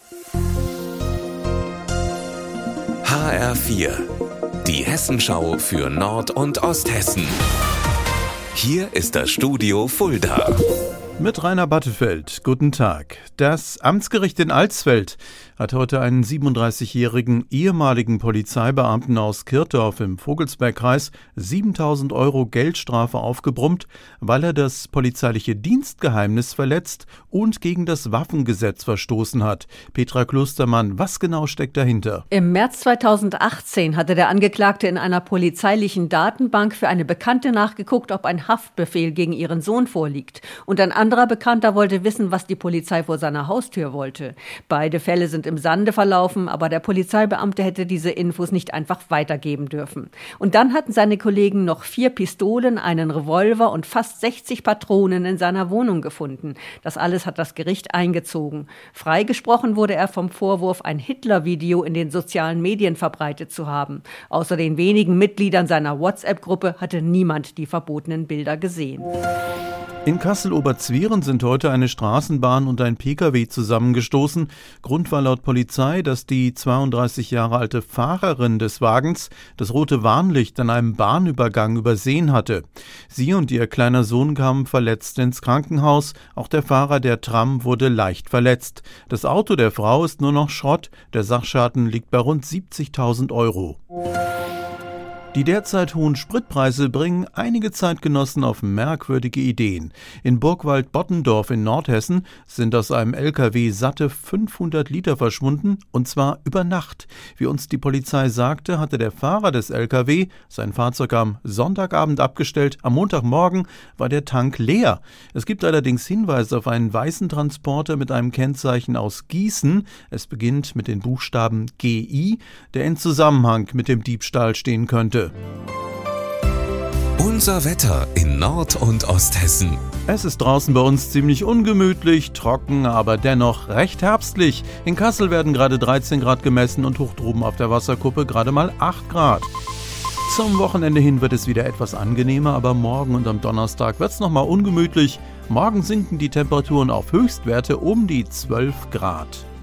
HR4, die Hessenschau für Nord- und Osthessen. Hier ist das Studio Fulda. Mit Rainer Battefeld, guten Tag. Das Amtsgericht in Alsfeld hat heute einen 37-jährigen ehemaligen Polizeibeamten aus Kirchdorf im Vogelsbergkreis 7.000 € Geldstrafe aufgebrummt, weil er das polizeiliche Dienstgeheimnis verletzt und gegen das Waffengesetz verstoßen hat. Petra Klostermann, was genau steckt dahinter? Im März 2018 hatte der Angeklagte in einer polizeilichen Datenbank für eine Bekannte nachgeguckt, ob ein Haftbefehl gegen ihren Sohn vorliegt. Und ein anderer Bekannter wollte wissen, was die Polizei vor seiner Haustür wollte. Beide Fälle sind im Sande verlaufen, aber der Polizeibeamte hätte diese Infos nicht einfach weitergeben dürfen. Und dann hatten seine Kollegen noch 4 Pistolen, einen Revolver und fast 60 Patronen in seiner Wohnung gefunden. Das alles hat das Gericht eingezogen. Freigesprochen wurde er vom Vorwurf, ein Hitler-Video in den sozialen Medien verbreitet zu haben. Außer den wenigen Mitgliedern seiner WhatsApp-Gruppe hatte niemand die verbotenen Bilder gesehen. In Kassel-Oberzwieren sind heute eine Straßenbahn und ein Pkw zusammengestoßen. Grund war laut Polizei, dass die 32 Jahre alte Fahrerin des Wagens das rote Warnlicht an einem Bahnübergang übersehen hatte. Sie und ihr kleiner Sohn kamen verletzt ins Krankenhaus. Auch der Fahrer der Tram wurde leicht verletzt. Das Auto der Frau ist nur noch Schrott. Der Sachschaden liegt bei rund 70.000 €. Die derzeit hohen Spritpreise bringen einige Zeitgenossen auf merkwürdige Ideen. In Burgwald-Bottendorf in Nordhessen sind aus einem LKW satte 500 Liter verschwunden, und zwar über Nacht. Wie uns die Polizei sagte, hatte der Fahrer des LKW sein Fahrzeug am Sonntagabend abgestellt. Am Montagmorgen war der Tank leer. Es gibt allerdings Hinweise auf einen weißen Transporter mit einem Kennzeichen aus Gießen. Es beginnt mit den Buchstaben GI, der in Zusammenhang mit dem Diebstahl stehen könnte. Unser Wetter in Nord- und Osthessen. Es ist draußen bei uns ziemlich ungemütlich, trocken, aber dennoch recht herbstlich. In Kassel werden gerade 13 Grad gemessen und hoch droben auf der Wasserkuppe gerade mal 8 Grad. Zum Wochenende hin wird es wieder etwas angenehmer, aber morgen und am Donnerstag wird es nochmal ungemütlich. Morgen sinken die Temperaturen auf Höchstwerte um die 12 Grad.